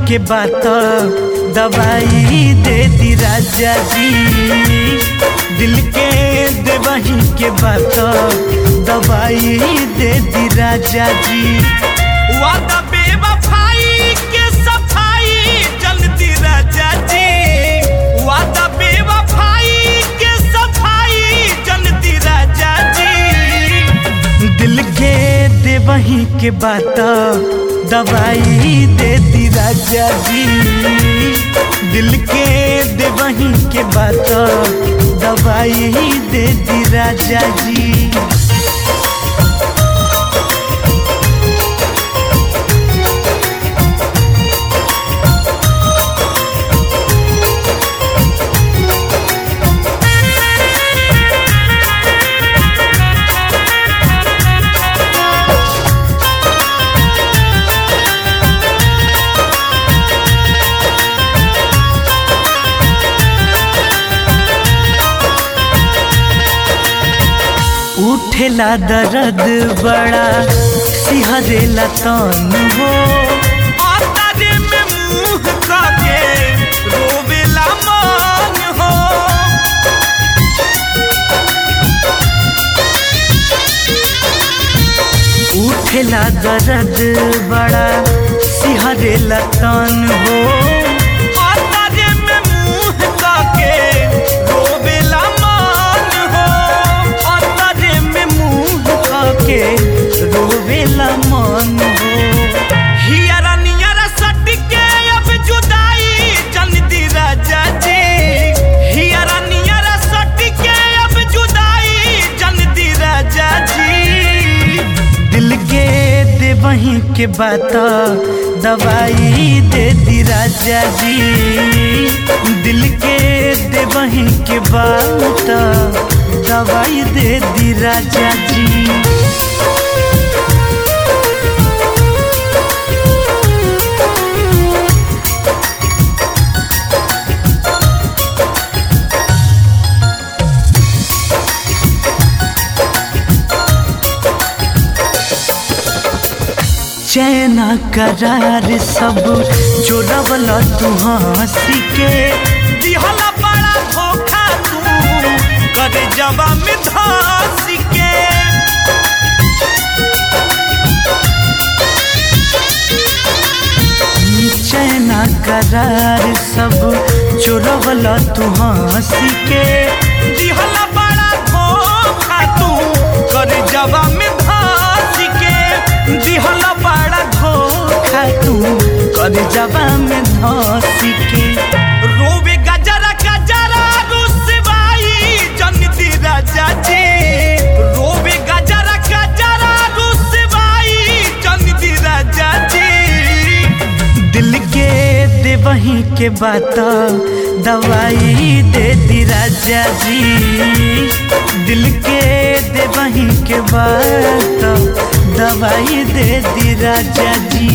के बात दवाई दे दी राजा जी। दिल के देवही के बात दवाई दे दी राजा जी। वादा बेवफाई के सफाई जल्दी राजा जी। वादा बेवफाई के सफाई जल्दी राजा जी। दिल के देवही के बात दवाई दे दी राजा जी। दिल के देवही के बात दवाई दे दी राजा जी। उठेला दर्द बड़ा सिहरेला तन हो। आतारे में मुंह काके रोवेला मन हो। उठेला दर्द बड़ा सिहरेला तन हो। आतारे में मुंह काके रोवेला मन हो। आतारे में मुंह काके रोवेला मन हो। हियरा नियरा सट के अब जुदाई जल्दी राजा जी। हियरा नियरा सट के अब जुदाई जल्दी राजा जी। दिल के देवही के बात दवाई दे दी राजा जी। दिल के देवही के बात दवाई दे दी राजा जी। चैना करार सब जोड़वला तू हंसी के। दिहला बड़ा धोखा तू करे जवा में धस के। चैना करार सब जोड़वला तू हंसी के। दिहला बड़ा धोखा तू करे जवा में धस के। दिहला बड़ा धोखा तू कर जबा में धंसी के। रोवे गजरा गजरा रुसवाई जल्दी राजा जी। रोवे गजरा गजरा रुसवाई जल्दी राजा जी। दिल के देवही के बात दवाई दे दी राजा जी। दिल के देवही के बात दवाई दे दी राजा जी।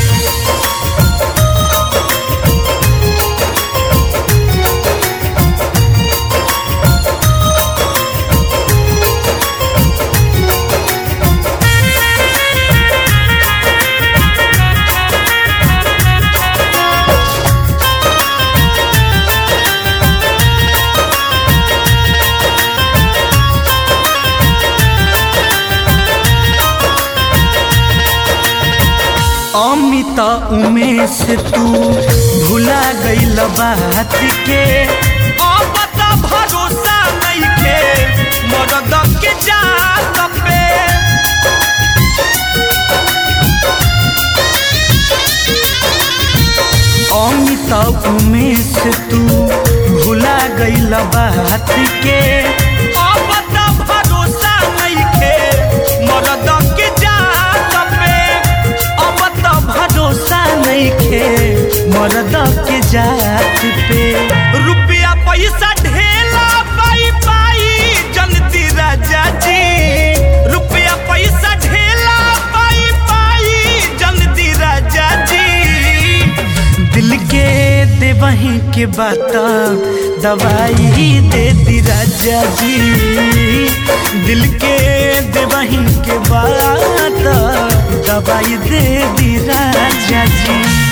अमित उमेश तू भुला गईल बात के। अब त भरोसा नइखे मरद के जात पे। अमित उमेश तू भुला गईल बात के। अब त भरोसा नइखे मरद के जात पे। अब तो भरोसा नइखे मर्द के जात पे। रुपया पैसा ढेला पाई पाई जल्दी राजा जी। रुपया पैसा ढेला पाई पाई जल्दी राजा जी। दिल के देवही के बात दवाई दे दी राजा जी। दिल के देवही के बात दवाई दे दी राजा जी।